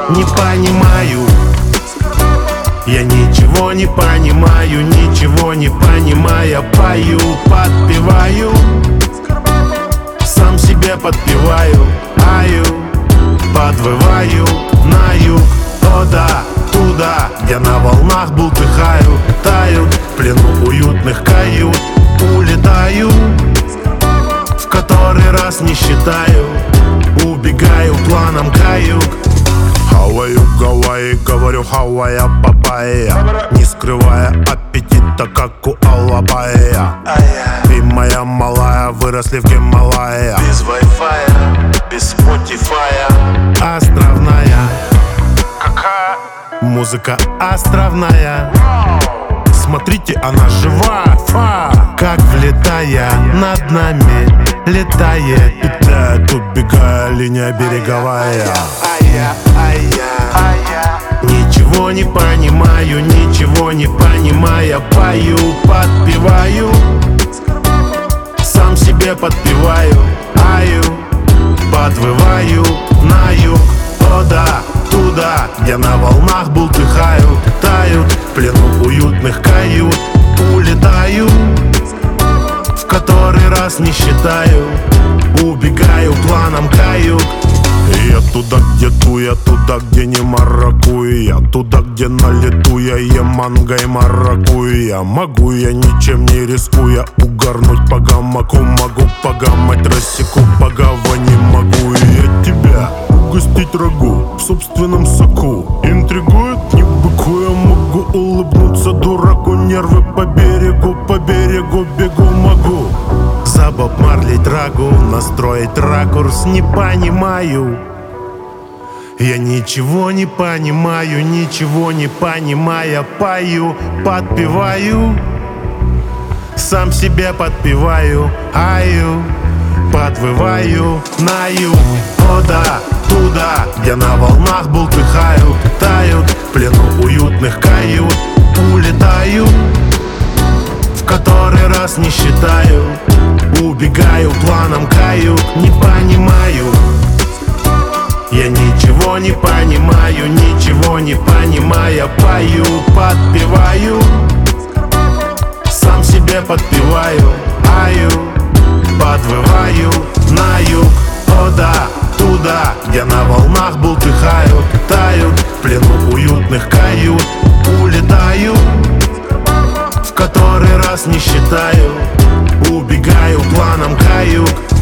не понимаю. Я ничего не понимаю, ничего не понимая. Пою, подпеваю, сам себе подпеваю. Аю, подвываю на юг, туда, туда, где на волнах бултыхаю. Таю в плену уютных кают. Улетаю, в который раз не считаю. Убегаю планом каюк. Хаваю Гавайи, говорю хавая папайя, не скрывая аппетита, как у Алабая. Ты моя малая, выросли в Гималая. Без вай-фая, без спотифая. Островная Какая? музыка островная. Смотрите, она жива, как влетая над нами летает. Питает, убегая, линия береговая. Ничего не понимаю, ничего не понимая. Пою, подпеваю, сам себе подпеваю. Аю, подвываю на юг, туда, туда, где на волнах бултыхают. Тают в плену уютных кают. Улетаю, в который раз не считаю. Убегаю планом каюк. Я туда, где туя, туда, где не маракуя. Туда, где на лету я ем манго и маракуя. Могу я, ничем не рискуя, угорнуть по гамаку. Могу погамать, рассеку по гавани. Могу и я тебя угостить рагу в собственном соку. Интригует, не быкуя, могу улыбнуться дураку. Нервы по берегу бегу могу. За Боб Марли драгу настроить ракурс не понимаю. Я ничего не понимаю, ничего не понимая. Пою, подпеваю, сам себе подпеваю. Аю, подвываю на юг, туда, туда, где на волнах бултыхают. Тают в плену уютных кают. Улетаю, в который раз не считаю. Убегаю планом каюк. Не понимаю, я ничего не понимаю, ничего не понимая. Пою, подпеваю, сам себе подпеваю. Аю, подвываю на юг, туда, туда, где на волнах бултыхают. Тают в плену уютных кают. Улетаю, в который раз не считаю. Убегаю планом каюк.